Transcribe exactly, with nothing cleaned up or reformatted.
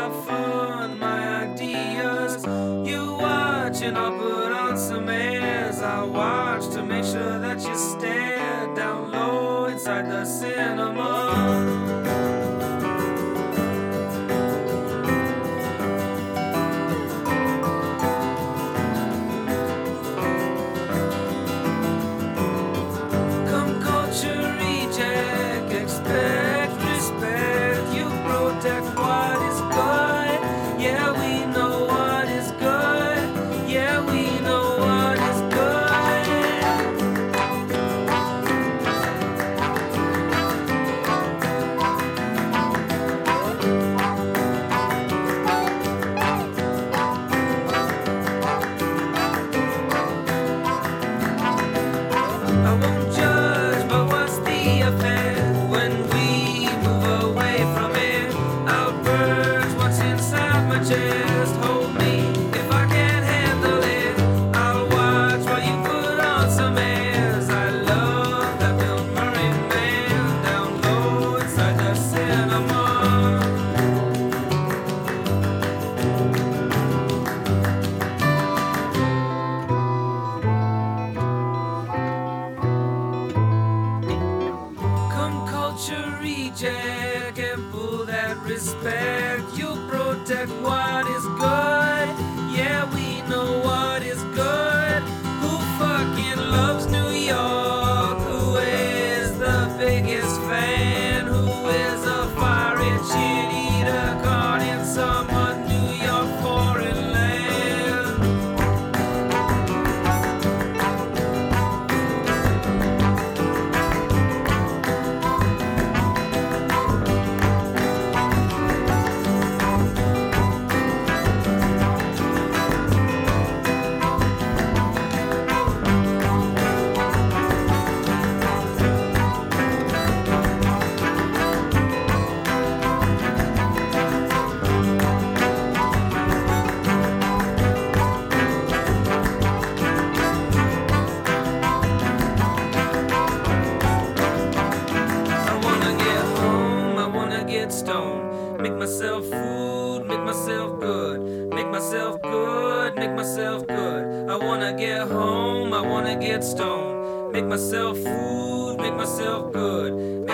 my fun, my ideas. You watch and I'll put on some airs. I watch to make sure that you stare down low inside the cinema. Just hold me if I can't handle it. I'll watch while you put on some airs. I love that Bill Murray man down low inside the cinema. Come culture reject and pull that respect. You protect what is good. Yeah, we know what is good. Who fucking loves New York? Who is the biggest fan? Who is a fiery cheerleader caught in some New York foreign land? Stone. Make myself food, make myself good, make myself good, make myself good. I wanna get home, I wanna get stoned. Make myself food, make myself good,